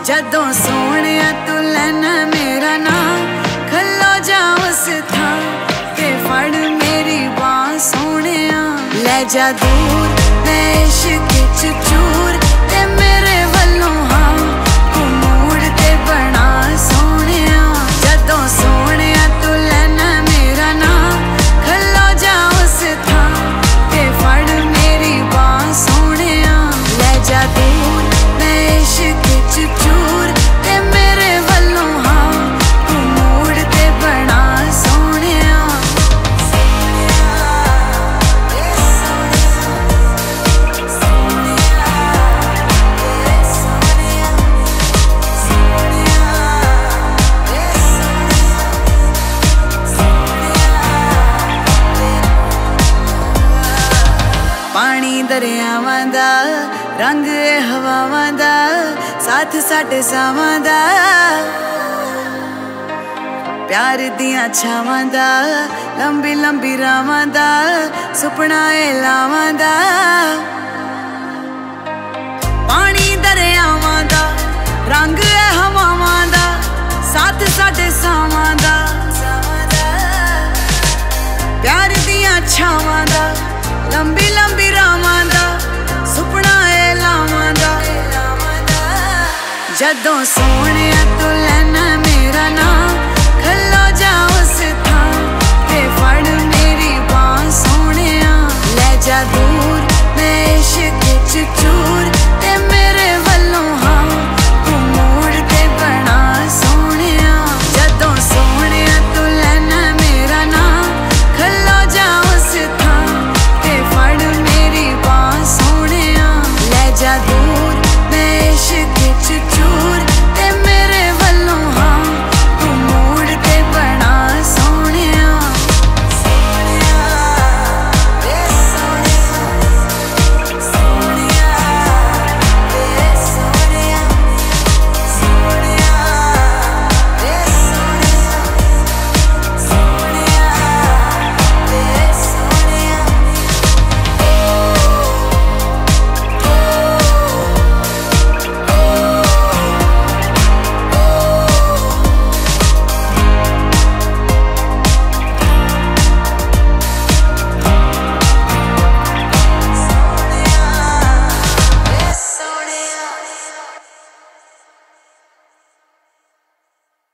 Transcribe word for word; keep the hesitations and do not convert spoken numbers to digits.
जदों सोहणिया तू लैना मेरा नाम, खलो जा उस थां ते फड़ मेरी बांह सोहणिया। लै जा दूर मैं इश्क च चूर ते मेरे वल्लों हाँ तू मूड ते बना सोहणिया। जदों सोहणिया तू लैना मेरा नाम, खलो जा उस थां ते फड़ मेरी बांह सोहणिया। लै जा दूर मैं इश्क च चूर ते मेरे वल्लों हाँ तू मूड ते बना सोहणिया। पानी दरियावां दा रंग ए हवावां दा, साथ साडे सावां दा प्यार दियां छावां दा, लंबी लंबी रावां दा सुपना ए लावां दा। पानी दरियावां दा रंग ए हवावां दा, साथ साडे सावां दा प्यार दियां छावां दा, लंबी लंबी रावां दा सुपना ए लावां दा। जदों सोहणिया तू लैना मेरा नाम, खलो जा उस थां ते फड़ मेरी बांह सोहणिया। लै जा दूर मैं इश्क च चूर